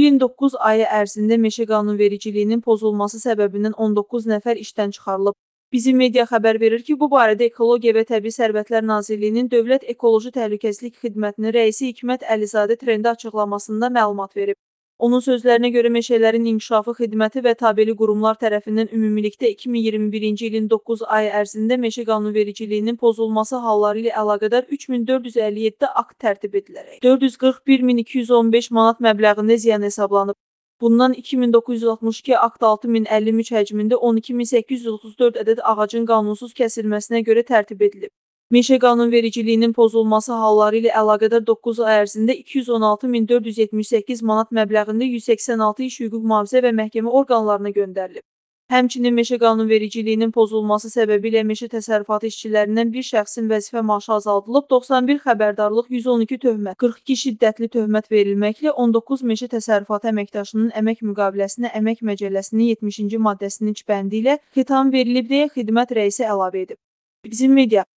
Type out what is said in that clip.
ilin 9 ayı ərzində meşə qanunvericiliyinin pozulması səbəbindən 19 nəfər işdən çıxarılıb. Bizim media xəbər verir ki, bu barədə Ekologiya və Təbii Sərvətlər Nazirliyinin Dövlət Ekoloji Təhlükəsizlik Xidmətinin rəisi Hikmət Əlizadə trendə açıqlamasında məlumat verib. Onun sözlərinə görə meşələrin inkişafı xidməti və tabeli qurumlar tərəfindən ümumilikdə 2021-ci ilin 9 ayı ərzində meşə qanunvericiliyinin pozulması halları ilə əlaqədar 3457 akt tərtib edilərək 441.215 manat məbləğində ziyan hesablanıb. Bundan 2962 akt 6053 həcmində 12834 ədəd ağacın qanunsuz kəsilməsinə görə tərtib edilib. Meşə qanunvericiliyinin pozulması halları ilə əlaqədar 9 ay ərzində 216.478 manat məbləğində 186 iş hüquq mühafizə və məhkəmə orqanlarına göndərilib. Həmçinin meşə qanunvericiliyinin pozulması səbəbilə meşə təsərrüfatı işçilərindən bir şəxsin vəzifə maaşı azaldılıb, 91 xəbərdarlıq, 112 töhmət, 42 şiddətli töhmət verilməklə 19 meşə təsərrüfatı əməkdaşının əmək müqaviləsinə əmək məcəlləsinin 70-ci maddəsinin 3 bəndi ilə xitam verilib deyə xidmət rəisi əlavə edib. Bizim media